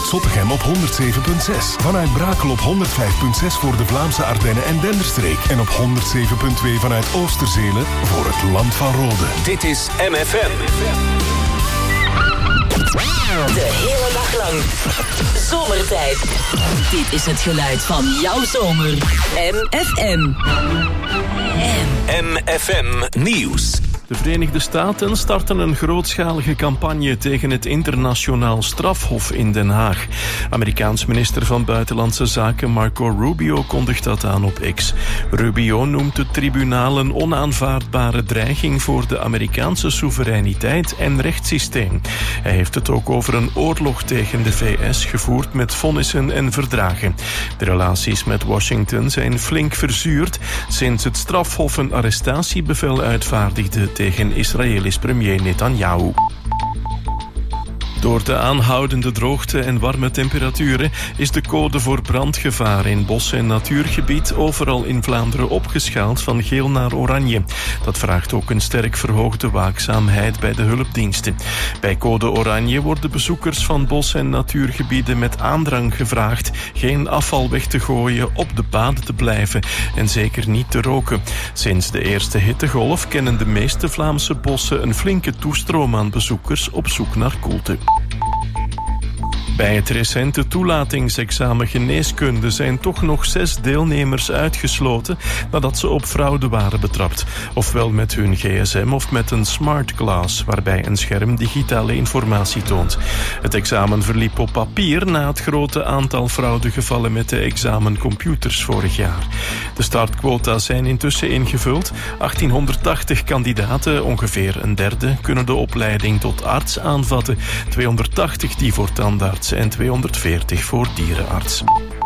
Zottegem op 107.6. Vanuit Brakel op 105.6 voor de Vlaamse Ardennen en Denderstreek. En op 107.2 vanuit Oosterzele voor het Land van Rode. Dit is MFM. De hele dag lang. Zomertijd. Dit is het geluid van jouw zomer. MFM. MFM Nieuws. De Verenigde Staten starten een grootschalige campagne tegen het internationaal strafhof in Den Haag. Amerikaans minister van Buitenlandse Zaken Marco Rubio kondigt dat aan op X. Rubio noemt het tribunaal een onaanvaardbare dreiging voor de Amerikaanse soevereiniteit en rechtssysteem. Hij heeft het ook over een oorlog tegen de VS gevoerd met vonnissen en verdragen. De relaties met Washington zijn flink verzuurd sinds het strafhof een arrestatiebevel uitvaardigde tegen Israëlisch premier Netanyahu. Door de aanhoudende droogte en warme temperaturen is de code voor brandgevaar in bos- en natuurgebied overal in Vlaanderen opgeschaald van geel naar oranje. Dat vraagt ook een sterk verhoogde waakzaamheid bij de hulpdiensten. Bij code oranje worden bezoekers van bos- en natuurgebieden met aandrang gevraagd geen afval weg te gooien, op de paden te blijven en zeker niet te roken. Sinds de eerste hittegolf kennen de meeste Vlaamse bossen een flinke toestroom aan bezoekers op zoek naar koelte. Bij het recente toelatingsexamen geneeskunde zijn toch nog 6 deelnemers uitgesloten nadat ze op fraude waren betrapt. Ofwel met hun gsm of met een smart glass, waarbij een scherm digitale informatie toont. Het examen verliep op papier na het grote aantal fraudegevallen met de examencomputers vorig jaar. De startquota zijn intussen ingevuld. 1880 kandidaten, ongeveer een derde, kunnen de opleiding tot arts aanvatten. 280 die voor tandarts en 240 voor dierenarts.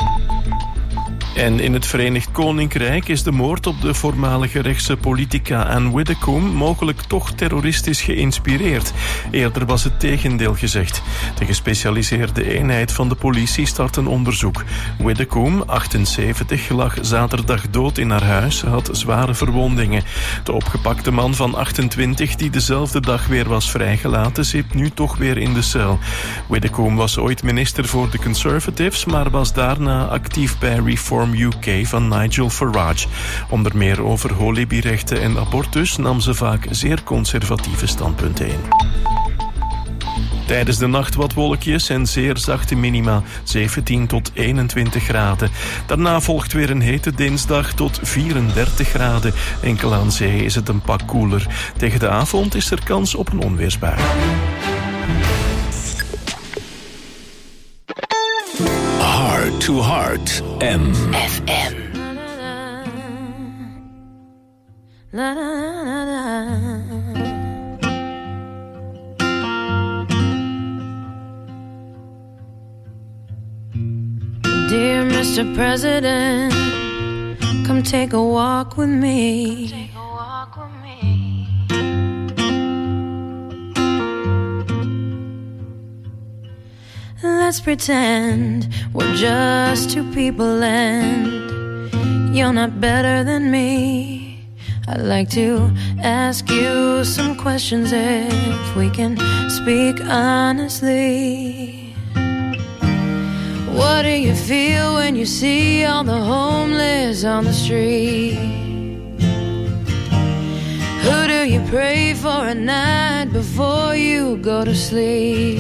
En in het Verenigd Koninkrijk is de moord op de voormalige rechtse politica Anne Widdecombe mogelijk toch terroristisch geïnspireerd. Eerder was het tegendeel gezegd. De gespecialiseerde eenheid van de politie start een onderzoek. Widdecombe, 78, lag zaterdag dood in haar huis, had zware verwondingen. De opgepakte man van 28, die dezelfde dag weer was vrijgelaten, zit nu toch weer in de cel. Widdecombe was ooit minister voor de Conservatives, maar was daarna actief bij Reform UK van Nigel Farage. Onder meer over holibierechten en abortus nam ze vaak zeer conservatieve standpunten in. Tijdens de nacht wat wolkjes en zeer zachte minima, 17 tot 21 graden. Daarna volgt weer een hete dinsdag tot 34 graden. Enkel aan zee is het een pak koeler. Tegen de avond is er kans op een onweersbui. Heart to Heart. FM. Dear Mr. President, come take a walk with me. Let's pretend we're just two people and you're not better than me. I'd like to ask you some questions if we can speak honestly. What do you feel when you see all the homeless on the street? Who do you pray for at night before you go to sleep?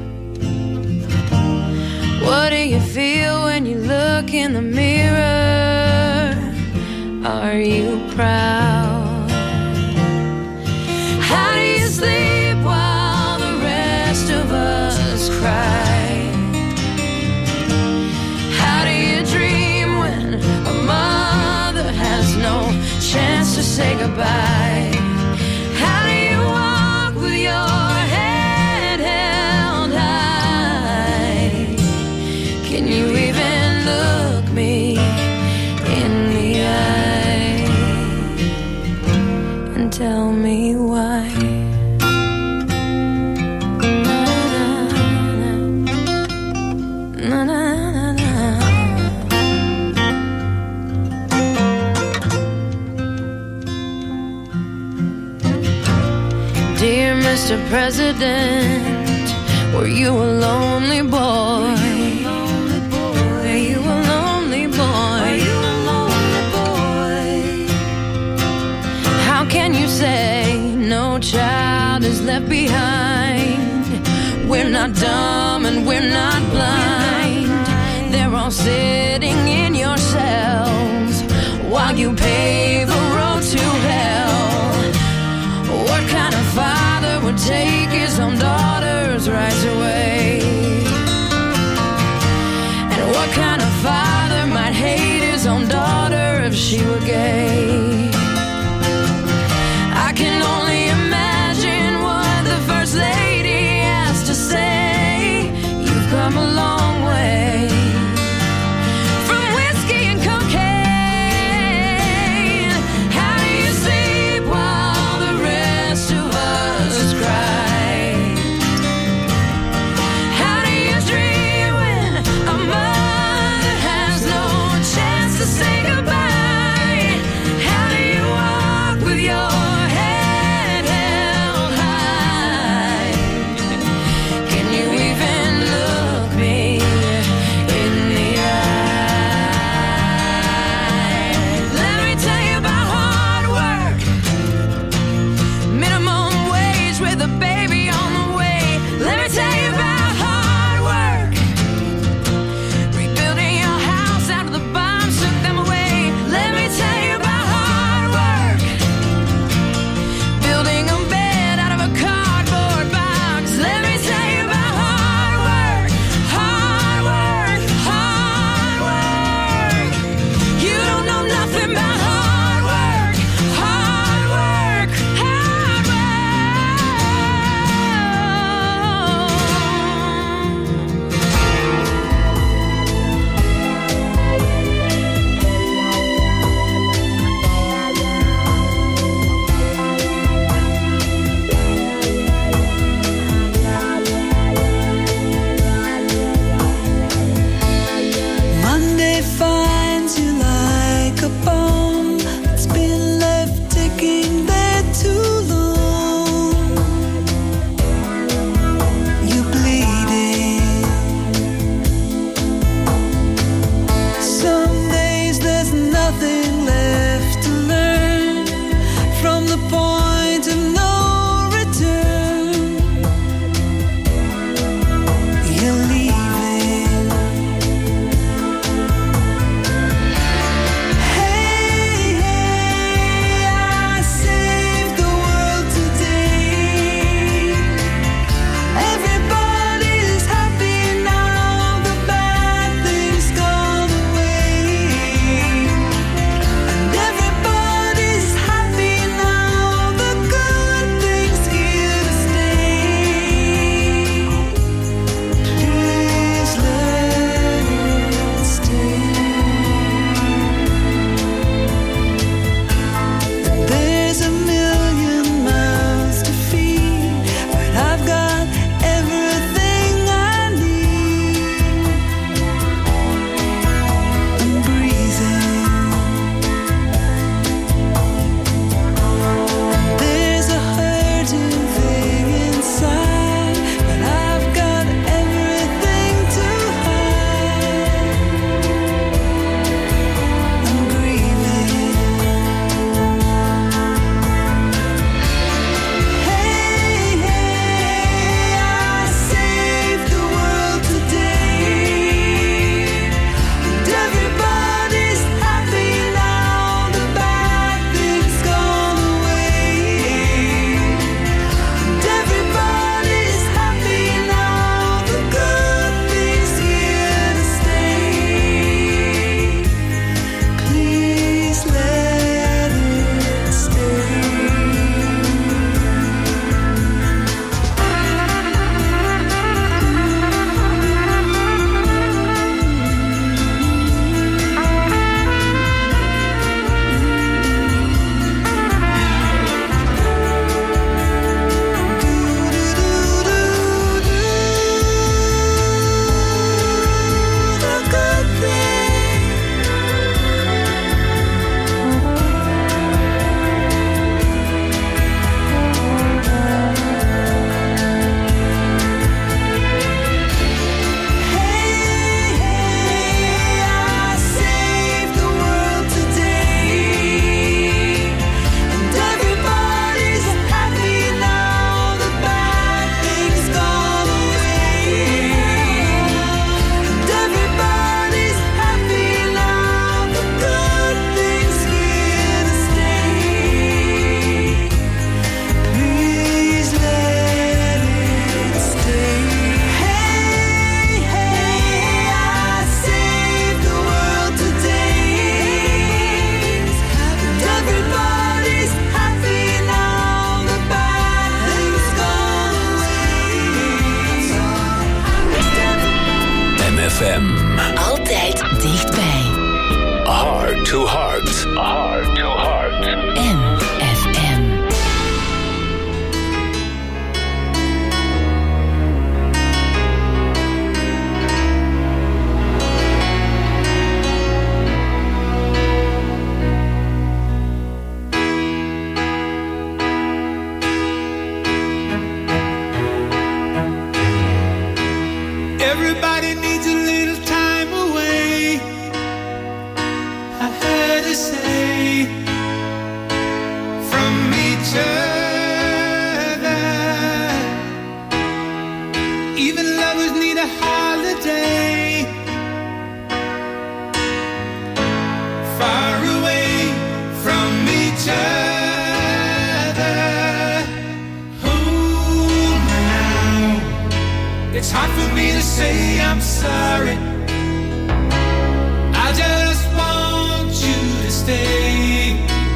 What do you feel when you look in the mirror? Are you proud? How do you sleep while the rest of us cry? How do you dream when a mother has no chance to say goodbye? How do you walk with your head held high? Can you even look me in the eye and tell me why? Na, na, na, na. Dear Mr. President, were you a lonely boy? not dumb and we're not blind. They're all sitting in your cells while you pave a road to hell. What kind of father would take his own daughter's rights away? And what kind of father might hate his own daughter if she were gay? I can only imagine what the First Lady has to say. You've come a long way from whiskey and cocaine. How do you sleep while the rest of us cry? How do you dream when a mother has no chance to say goodbye? How do you walk with your head held high? Can you even look me FM. Altijd dichtbij. Heart to heart. Heart to heart. MFM. Everybody needs a little time away, I heard her say, from each other. Even lovers need a holiday, far away from each other. Oh, now it's hard for me to say I'm sorry. I just want you to stay.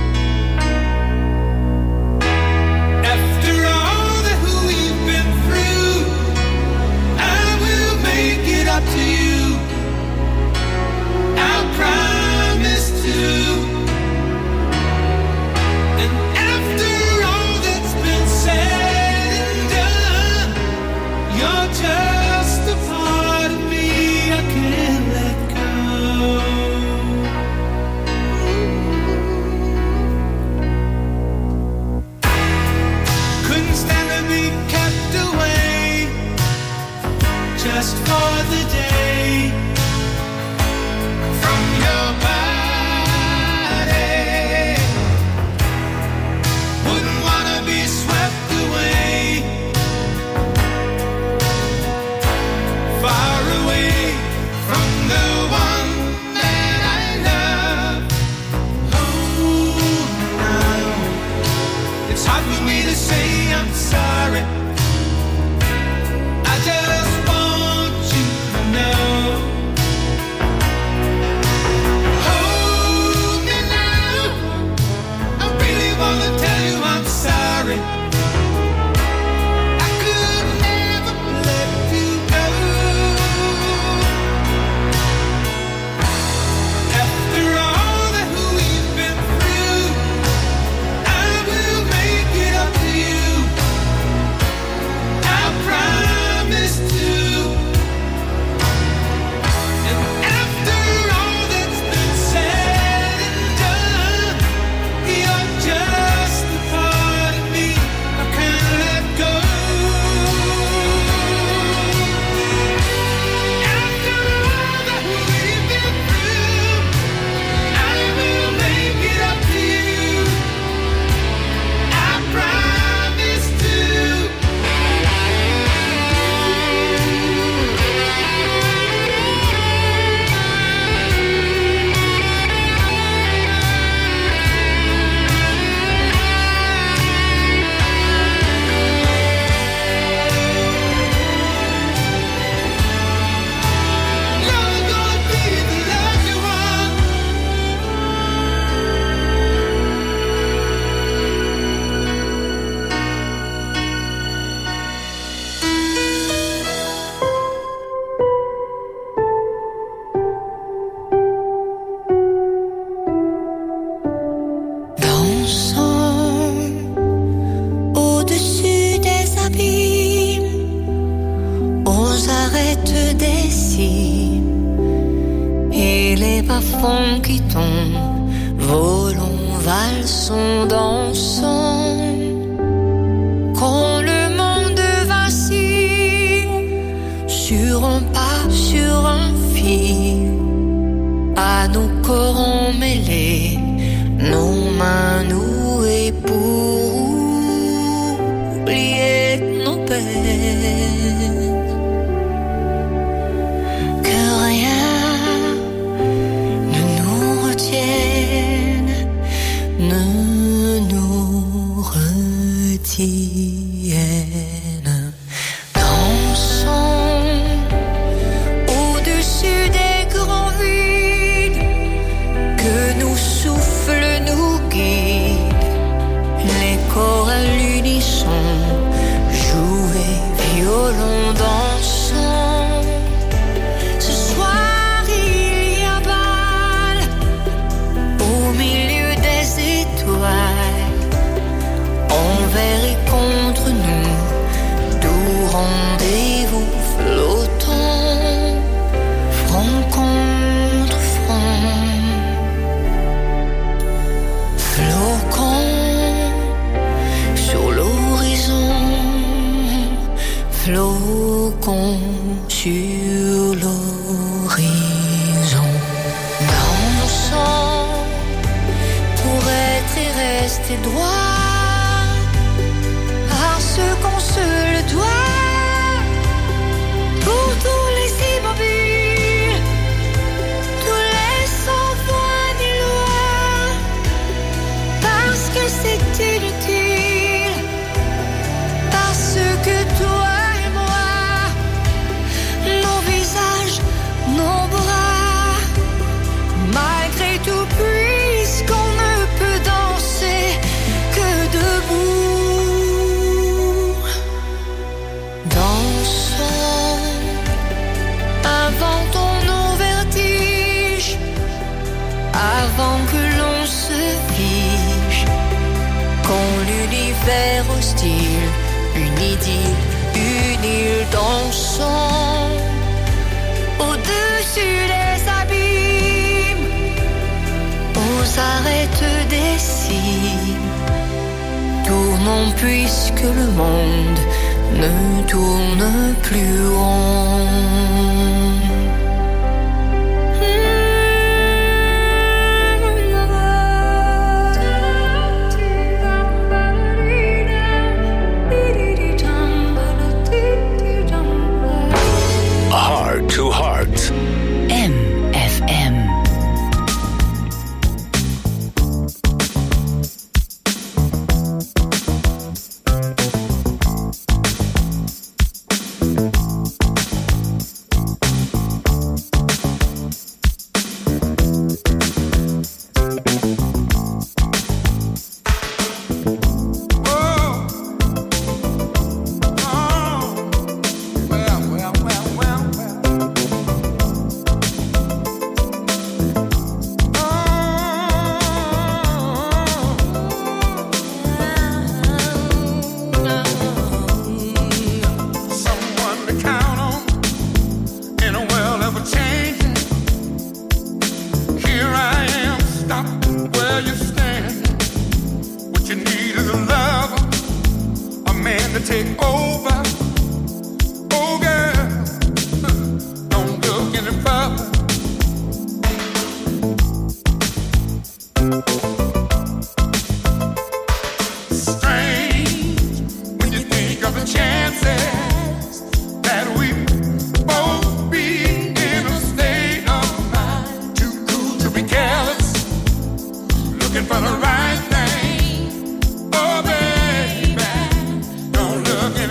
After all that we've been through, I will make it up to you. I promise to. And after all that's been said and done, you're just a part of me I can't let go. Couldn't stand to be kept away just for the day from your body. Wouldn't wanna be swept away, far away from the one that I love. Oh, now it's hard for me to say I'm sorry. I just want you to know. Hold me now, I really wanna tell you I'm sorry. I could never let you go. After all that we've been through, I will make it up to you. I promise to. And after all that's been said and done, you're just a part of me I can't let go. After all that we've been through, I will make it up to you. I promise to. You're gonna be the lucky one. Dansons au-dessus des abîmes, aux arêtes des cimes, et les bas-fonds qui tombent, volons, valsons, dansons. Quand le monde vacille, sur un pas, sur un fil, à nos corps emmêlés, nos mains nouées pour oublier nos peines. Que rien ne nous retienne, ne nous retienne. Dansons au-dessus des grands vides, l'horizon. Dansons pour être et rester droit, parce qu'on se le doit, pour tous les immobiles, tous les sans foi ni loi, parce que c'est inutile, parce que toi et moi, nos visages, nos bras, malgré tout, puisqu'on ne peut danser que debout. Dansons, inventons nos vertiges, avant que l'on se fige, quand l'univers hostile, une idylle, une île, dansons au-dessus des abîmes, aux arêtes des cimes, tournons puisque le monde ne tourne plus rond. Heart to Heart. MFM. For the right thing, oh baby, don't look in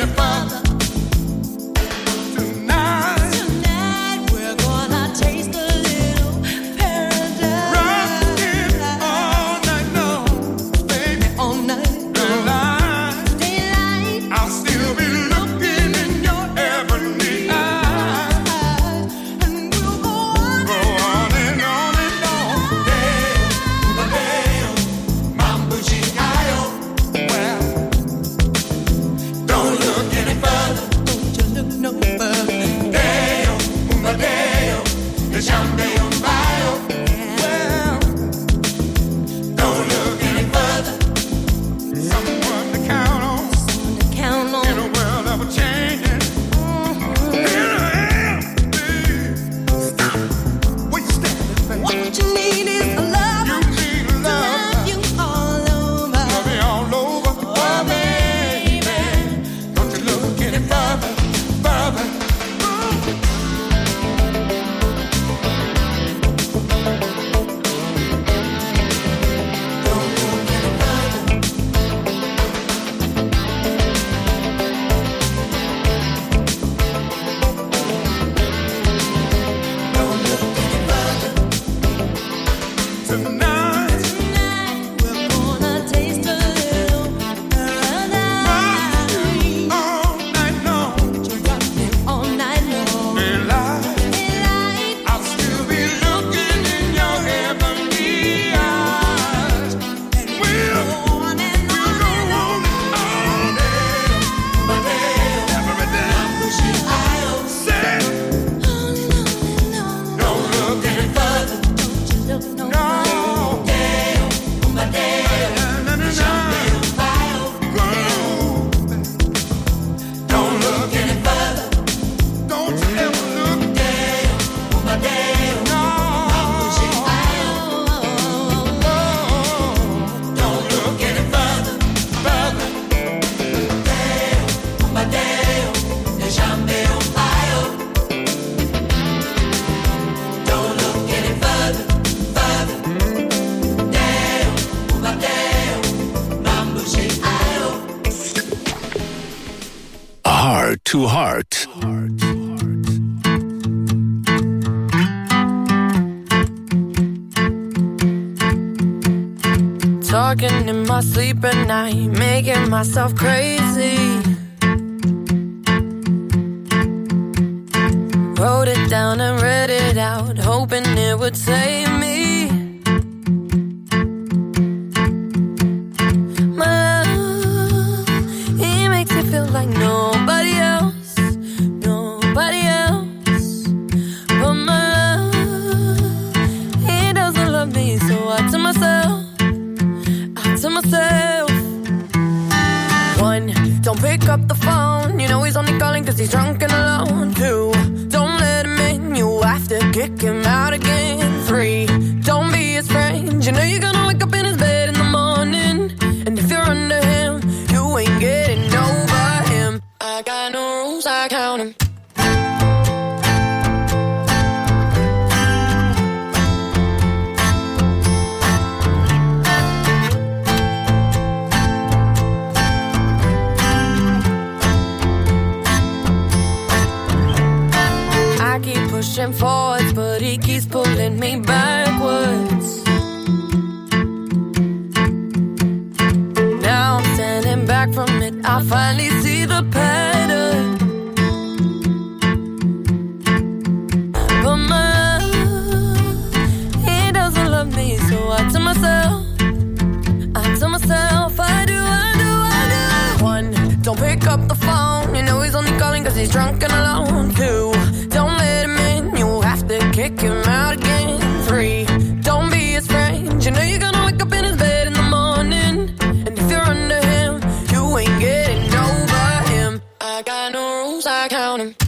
talking in my sleep at night, making myself crazy. Wrote it down and read it out, hoping it would save me. My love, he makes me feel like nobody else, nobody else. But my love, he doesn't love me, so I tell myself, one, don't pick up the phone, you know he's only calling cause he's drunk and alone. Two, don't let him in, you have to kick him out again. Three, don't be his friend, you know you're gonna wake up in his bed in the morning. And if you're under him, you ain't getting over him. I got no rules, I count him. Pushing forwards, but he keeps pulling me backwards. Now I'm standing back from it, I finally see the pattern. But my love, he doesn't love me, so I tell myself, I do. One, don't pick up the phone, you know he's only calling cause he's drunk and alone. Two, don't let him in, you have to kick him out again. Three, don't be his friend, you know you're gonna wake up in his bed in the morning. And if you're under him, you ain't getting over him. I got no rules, I count him.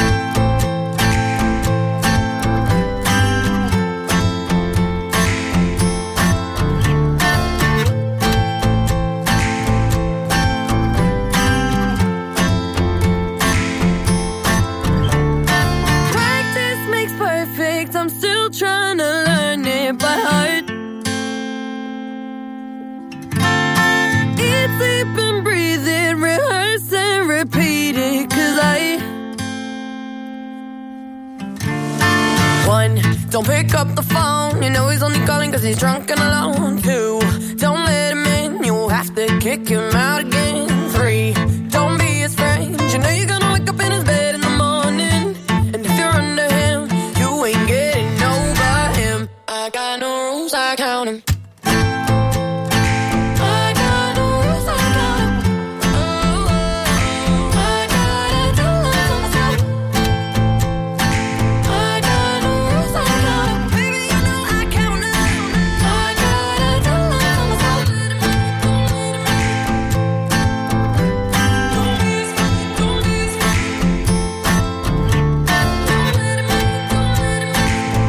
Trying to learn it by heart. Eat, sleep and breathe it, rehearse and repeat it. Cause one, don't pick up the phone, you know he's only calling cause he's drunk and alone. Two, don't let him in, you have to kick him out again. Three, don't be his friend, you know you're gonna wake up in his bed in the morning. And if you're under him, you ain't getting I got no rules, I count him. I got no rules, I count him. Oh, I gotta do it to myself. I got no rules, I count him. Baby, you know I count him. I gotta do it to myself. Don't be his friend, don't be his friend. Don't let him in, don't let him in.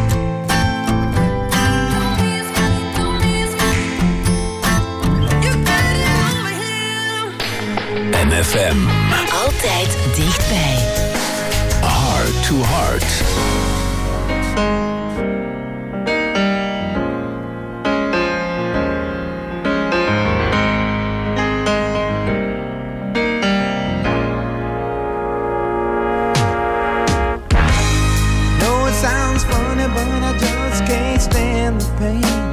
MFM. Altijd dichtbij. Heart to Heart. Know it sounds funny, but I just can't stand the pain.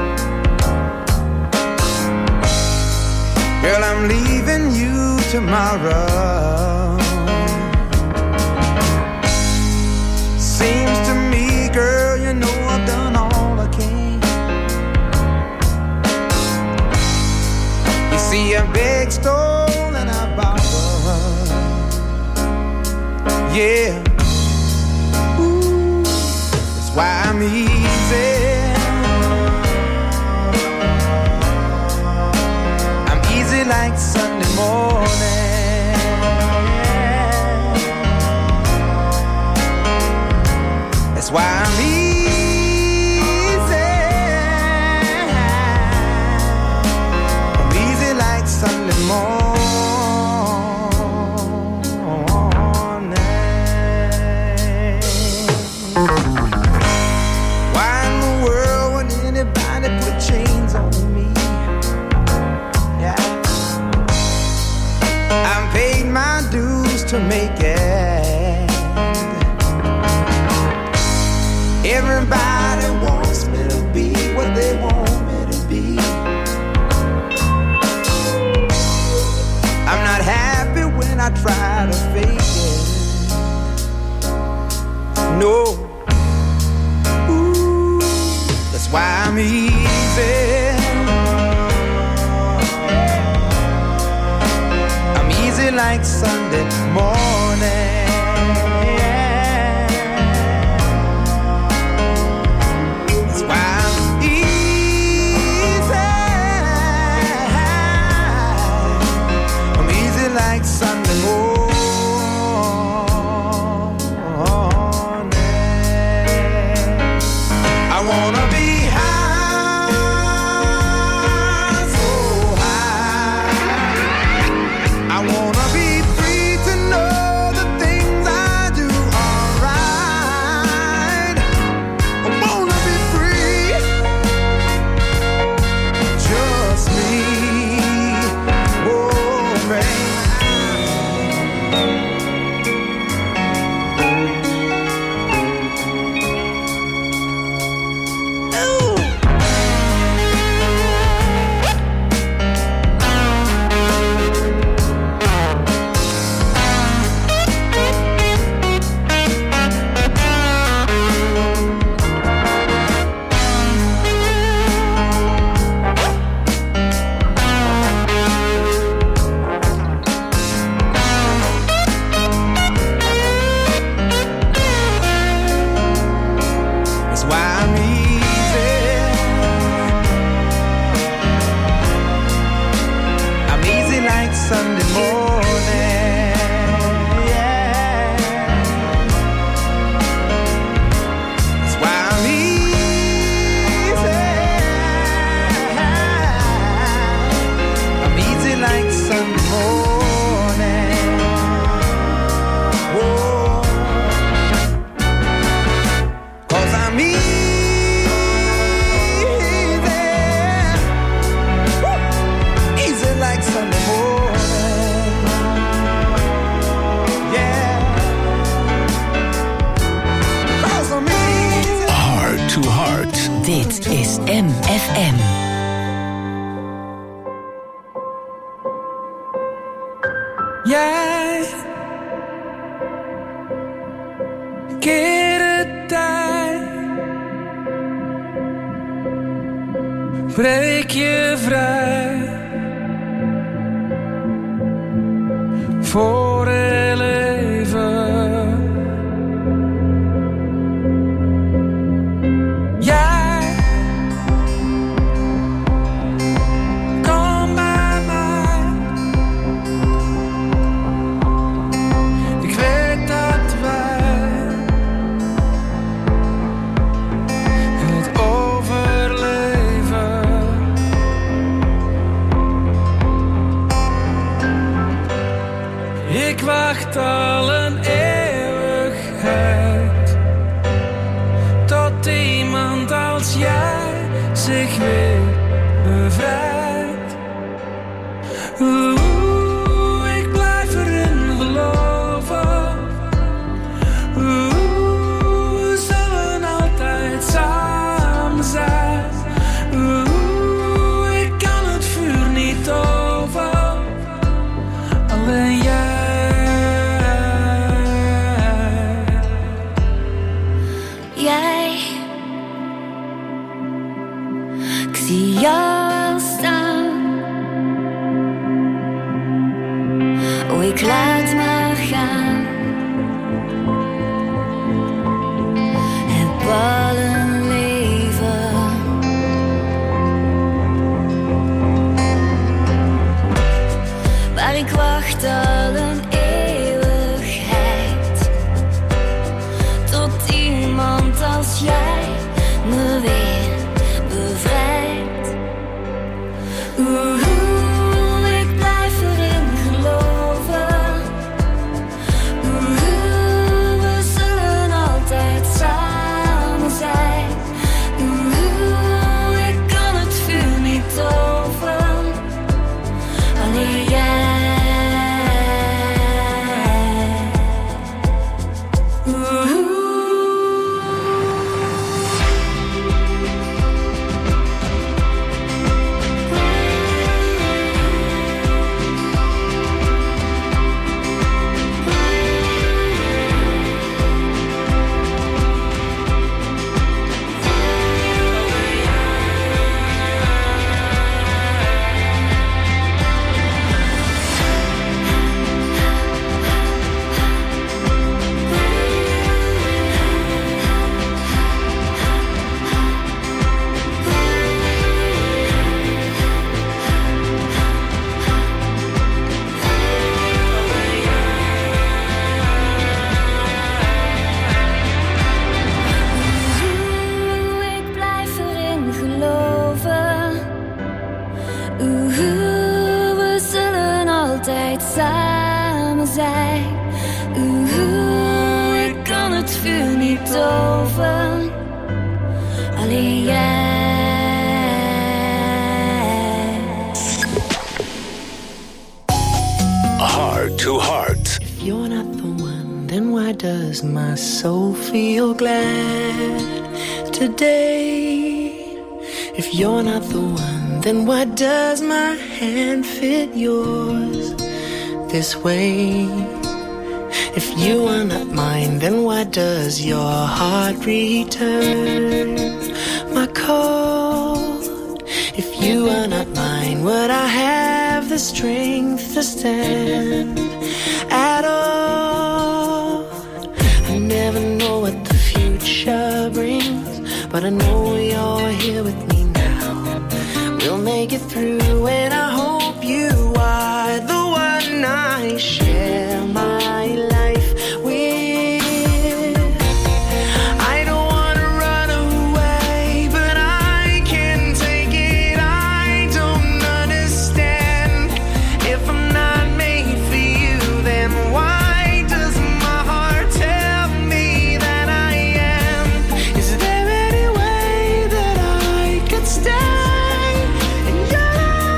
Girl, I'm leaving you tomorrow. Seems to me, girl, you know I've done all I can. You see, I beg, stole, and I borrowed. Yeah. Ooh, that's why I'm easy. Like Sunday morning. That's why I'm easy. I'm easy like Sunday morning. Why in the world would anybody put chains on me? Yeah. I paid my dues to make it. Everybody wants me to be what they want me to be. know. Ooh, that's why I'm easy. I'm easy like Sunday morning. Like Sunday morning, I wanna be high, so high. I wanna be free to know the things I do are right. I wanna be free, just me. Oh, man. Sunday morning, yeah. That's why I'm easy. I'm easy like Sunday morning. Whoa. 'Cause I'm easy. Woo. Easy like Sunday morning. To Heart. Dit is MFM. Jij keer tijd, breek je vrij voor heel even. Ik wacht al een eeuwigheid tot iemand als jij zich weer bevrijdt. Oeh, ik blijf erin geloven. Oeh, we zullen altijd samen zijn. Oeh, ik kan het vuur niet over. Alleen jij. Ik zie jou staan. Oh, ik laat maar gaan. Heb al een leven. Maar ik wacht al een eeuwigheid tot iemand als jij me weer bevrijdt. Oeh, ik blijf erin geloven. Oeh, we zullen altijd samen zijn. Oeh, ik kan het vuur niet over. Alleen jij. Oeh. money, Heart to Heart. If you're not the one, then why does my soul feel glad today? If you're not the one, then why does my hand fit yours this way? If you are not mine, then why does your heart return my call? If you are not mine, would I have the strength to stand at all? I never know what the future brings, but I know you're here with me now. We'll make it through, and I hope you are the one I share my life with. I don't want to run away, but I can't take it. I don't understand. If I'm not made for you, then why does my heart tell me that I am? Is there any way that I could stay in your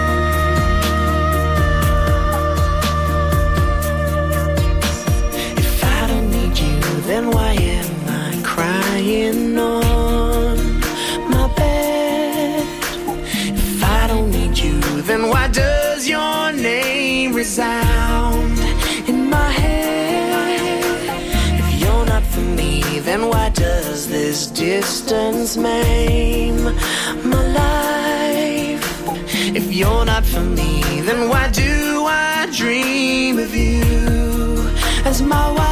life? If I don't need you, then why am I crying on my bed? If I don't need you, then why does your name resound in my head? If you're not for me, then why does this distance maim my life? If you're not for me, then why do I dream of you as my wife?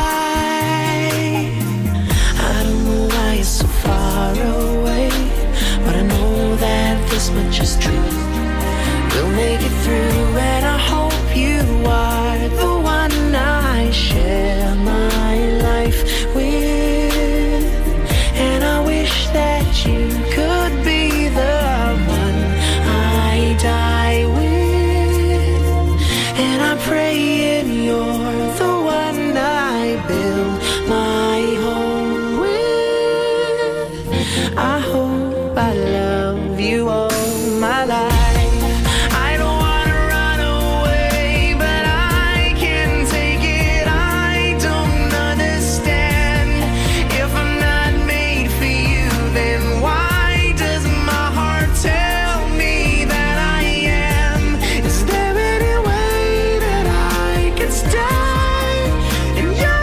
I don't know why you're so far away, but I know that this much is true. We'll make it through, and I hope you are the one I share my life with. And I wish that you could be the one I die with. And I'm praying you're the one I build my home with. I hope I love you all my life. I don't wanna run away, but I can't take it. I don't understand. If I'm not made for you, then why does my heart tell me that I am? Is there any way that I could stay in your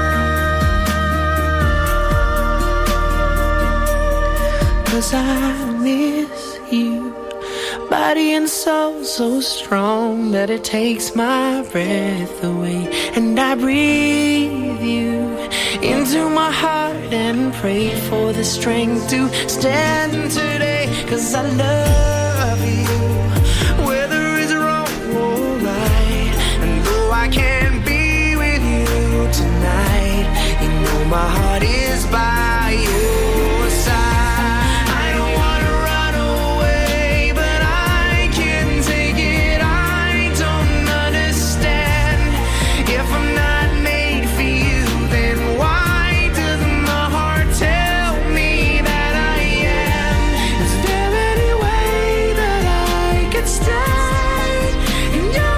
life? 'Cause I miss you, body and soul so strong that it takes my breath away. And I breathe you into my heart and pray for the strength to stand today. 'Cause I love you, whether it's wrong or right. And though I can't be with you tonight, you know my heart is by your side. I don't wanna run away, but I can't take it. I don't understand. If I'm not made for you, then why does my heart tell me that I am? Is there any way that I could stay in your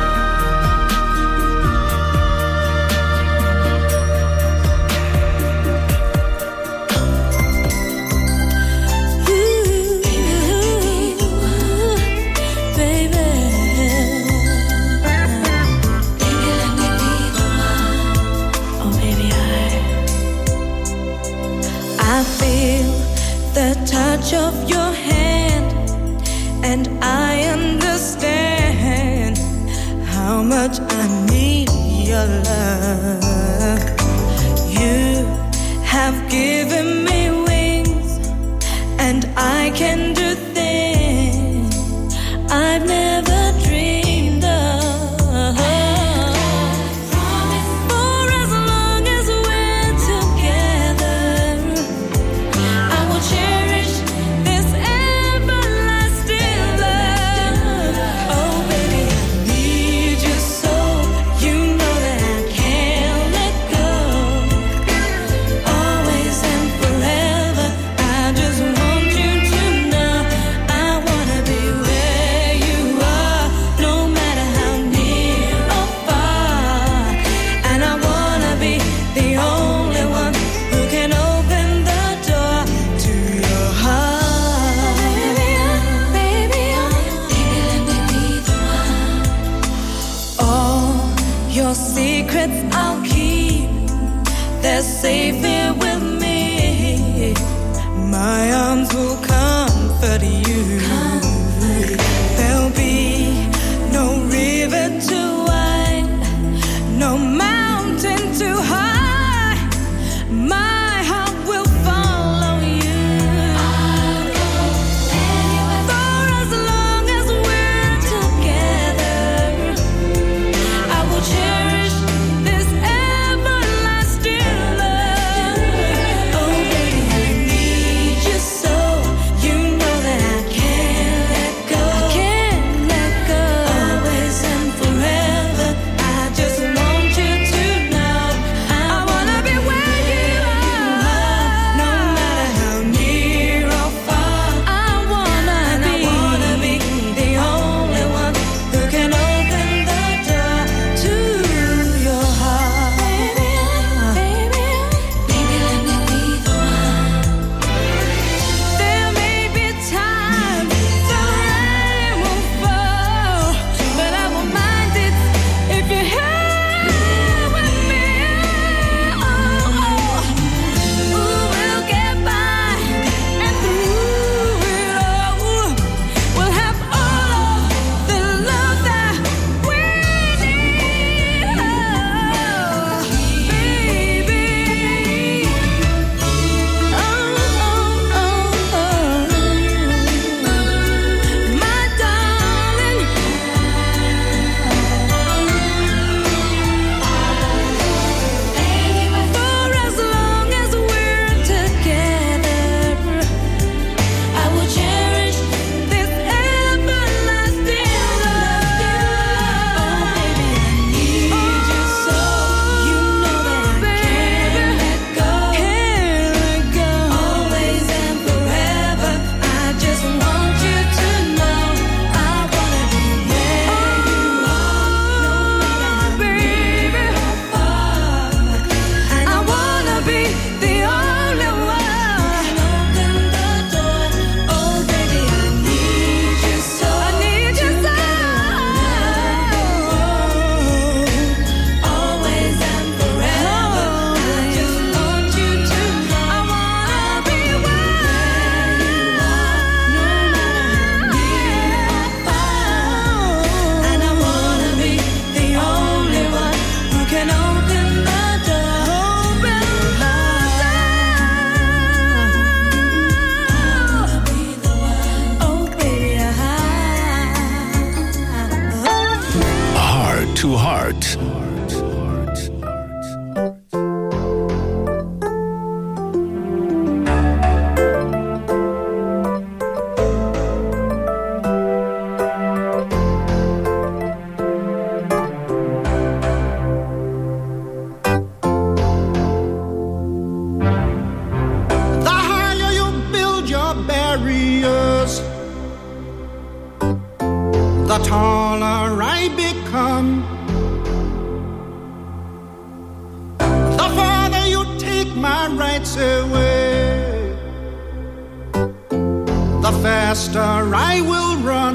I feel the touch of your hand, and I understand how much I need your love. You have given me wings, and I can do things I've never dreamed of. For as long as we're together, I will cherish this everlasting love. Oh baby, I need you so, you know that I can't let go. Always and forever. rest safe here with me. My arms will comfort you. There'll be no river too wide, no mountain too high. My heart will follow you. I'll go anywhere. For as long as we're together, I will cherish this everlasting love. Oh baby, I need you so. You know that I can't let go. I can't let go. Always and forever. I just want you to know I wanna be where you are, no matter how near or far. I wanna be the only one who can open the door to your heart. Baby, let me be the one. There may be times the rain will fall, but I won't mind it if you're here with me. We'll get by, and through it all, we'll have all of the love that we need. Baby, my darling. For as long as we're together, I will cherish this everlasting love. Oh baby, I need you so. You know that I can't let go. Always and forever. I just want you to know I wanna be where you are, no matter how near or far. I wanna be the only one who can open the door. Oh baby, I need you so. I need you so. Always and forever. I just want you to know I wanna be where you are, no matter how near or far. And I wanna be the only one who can open the door. Open the door. Be the one. Oh baby, Heart to Heart. The higher you build your barriers, the taller I become. The farther you take my rights away, the faster I will run.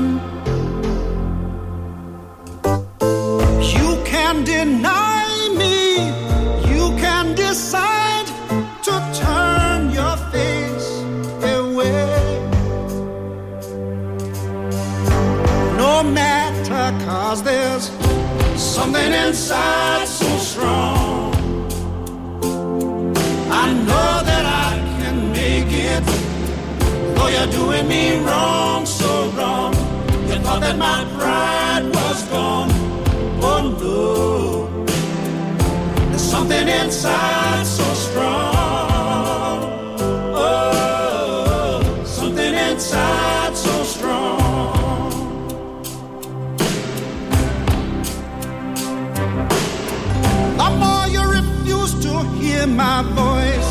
You can deny me, you can decide to turn your face away. No matter, 'cause there's something inside so strong. I know that I can make it, though you're doing me wrong, so wrong. You thought that my pride was gone. Oh no, there's something inside so strong. Oh, something inside so strong. The more you refuse to hear my voice,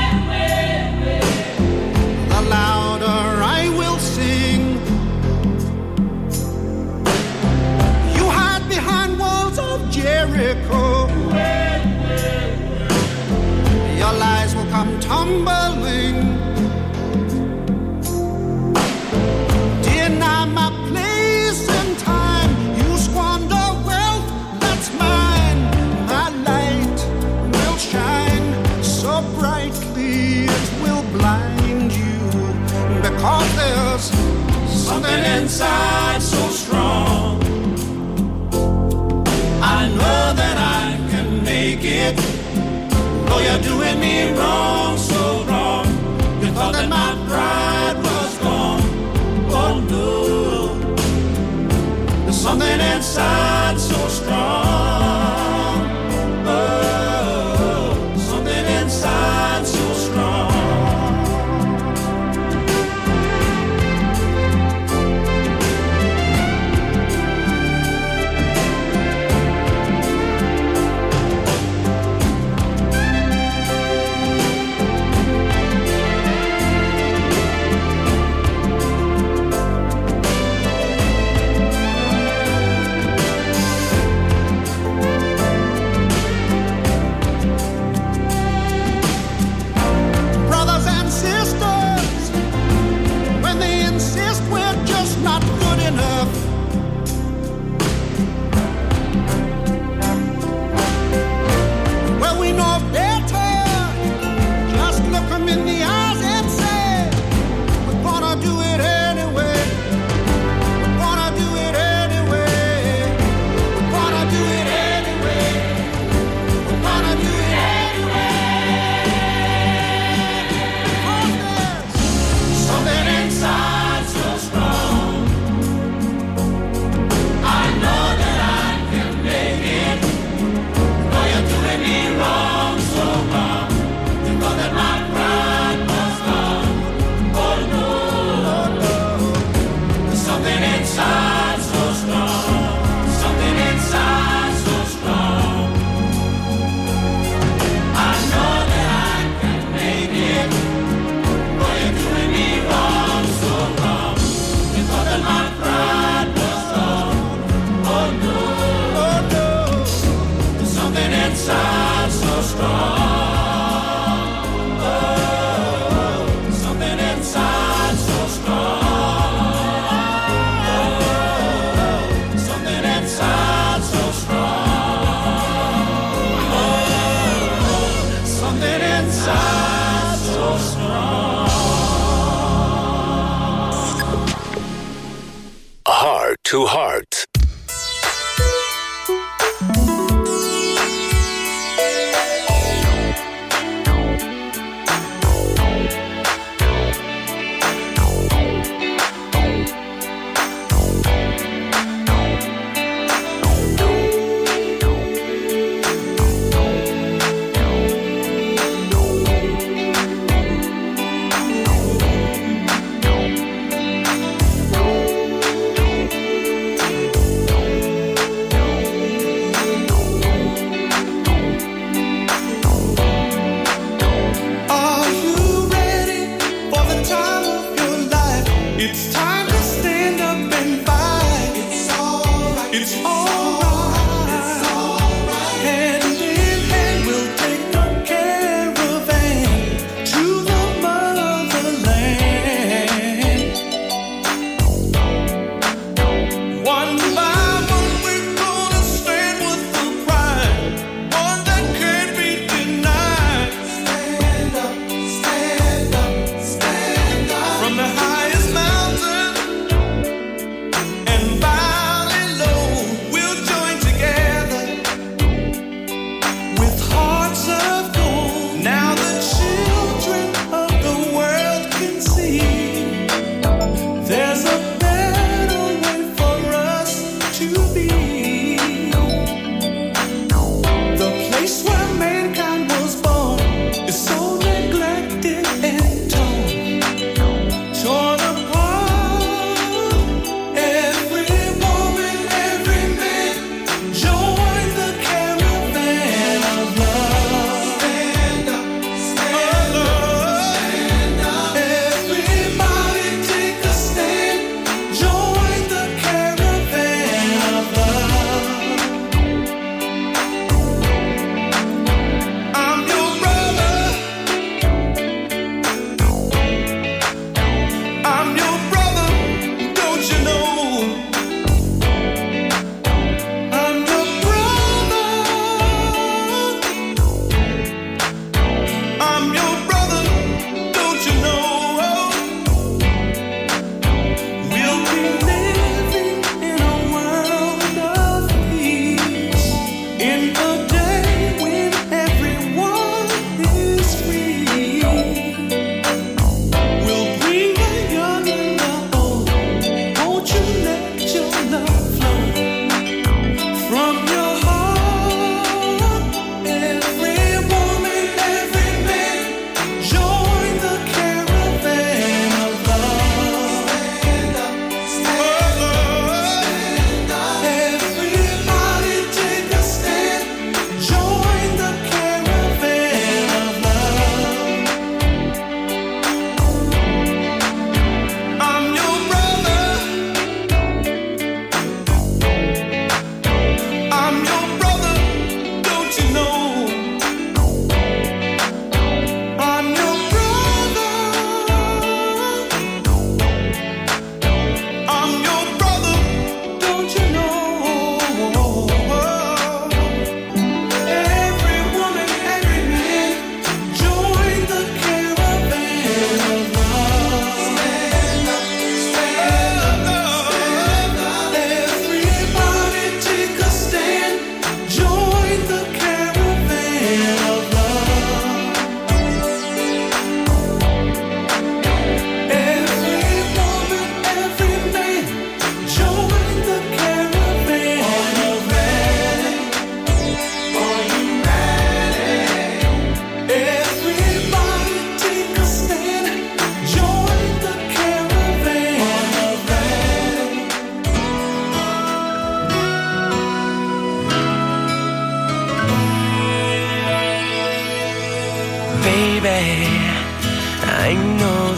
the louder I will sing. You hide behind walls of Jericho. Your lies will come tumbling. 'cause there's something inside so strong. I know that I can make it, though you're doing me wrong, so wrong. You thought that my pride was gone. Oh no, there's something inside so strong. Oh, something inside so strong. to Heart.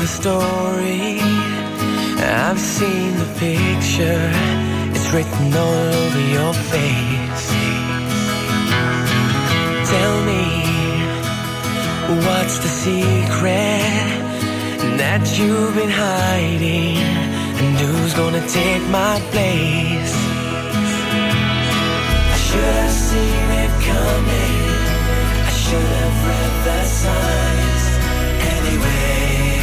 the story, I've seen the picture, it's written all over your face. Tell me, what's the secret that you've been hiding, and who's gonna take my place? I should have seen it coming, I should have read the signs. Anyway,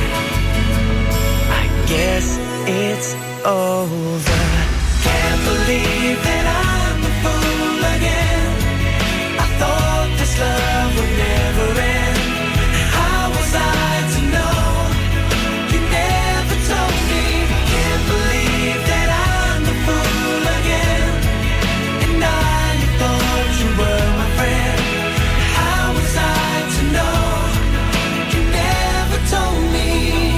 I guess it's over. Can't believe that I'm a fool again. I thought this love would never end. How was I to know? You never told me. Can't believe that I'm a fool again. And I thought you were my friend. How was I to know? You never told me.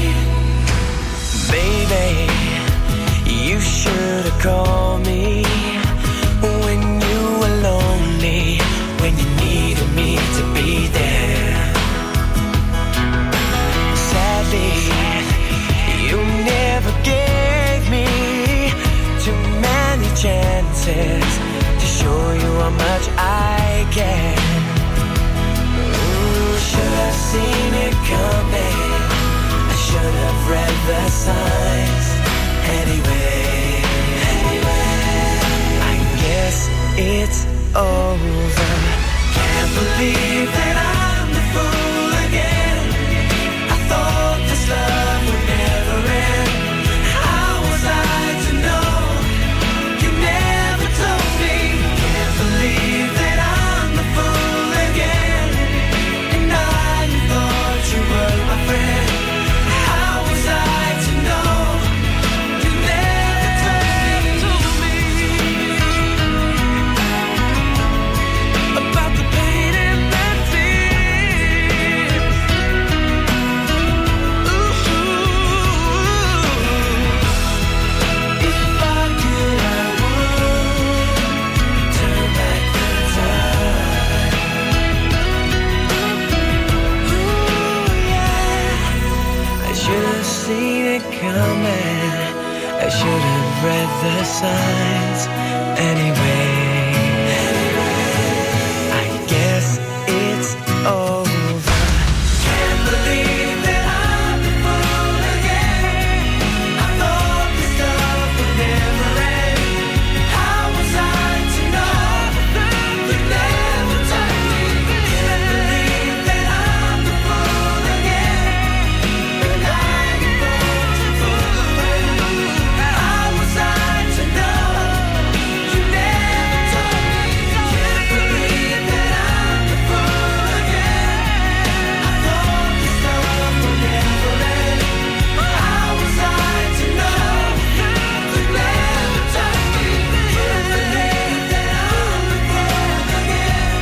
Baby, you should have called me when you were lonely, when you needed me to be there. Sadly, you never gave me too many chances to show you how much I care. Should have seen it coming, I should have read the signs. Anyway, I guess it's over. Can't believe that I'm the fool again. I thought this love would never end. How was I to know? You never told me. Can't believe that I'm the fool again. And I thought you were my friend. How was I to know? You never told me about the pain and the tears. Ooh, if I could, I would turn back the time. Ooh, yeah. I should have seen it coming. I should have read the signs. Anyway, I guess it's over. Can't believe that I'm the fool again. I thought this love would never end. How was I to know? You never told me. Can't believe that I'm the fool again. And I thought you were. How was I to know? You never told me. Can't believe that I'm the fool again. I thought this love would never end. How was I to know? You never told me. Can't believe that I'm the fool again.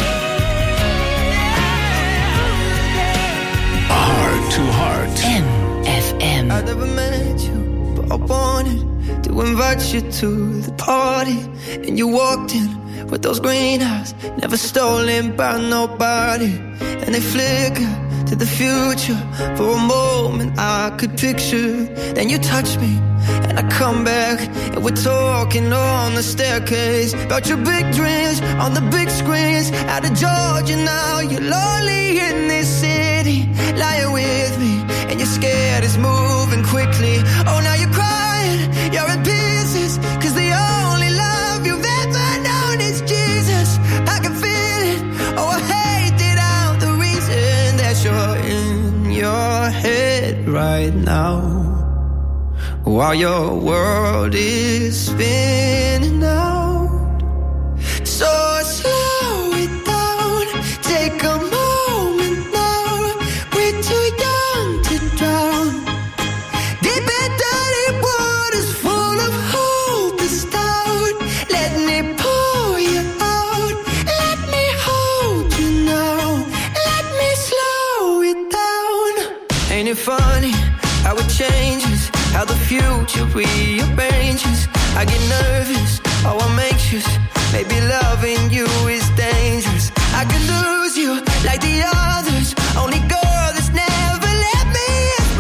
Heart to Heart. FM. I never met you, but I wanted to invite you to the party. And you walked in with those green eyes, never stolen by nobody. And they flicker to the future. For a moment I could picture. Then you touch me, and I come back, and we're talking on the staircase about your big dreams on the big screens. Out of Georgia now, you're lonely in this city, lying with me, and you're scared it's moving quickly. Oh, now you're crying, you're in pieces, 'cause the only love you've ever known is Jesus. I can feel it, oh, I hate it out, the reason that you're in your head right now, while your world is spinning out. So slow it down, take a moment now. We're too young to drown. Deep and dirty waters full of hope is down. Let me pull you out. Let me hold you now. Let me slow it down. Ain't it funny how it changes, how the future rearranges? I get nervous, oh I'm anxious. Maybe loving you is dangerous. I could lose you like the others. Only girl that's never let me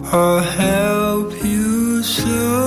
I'll help you soon.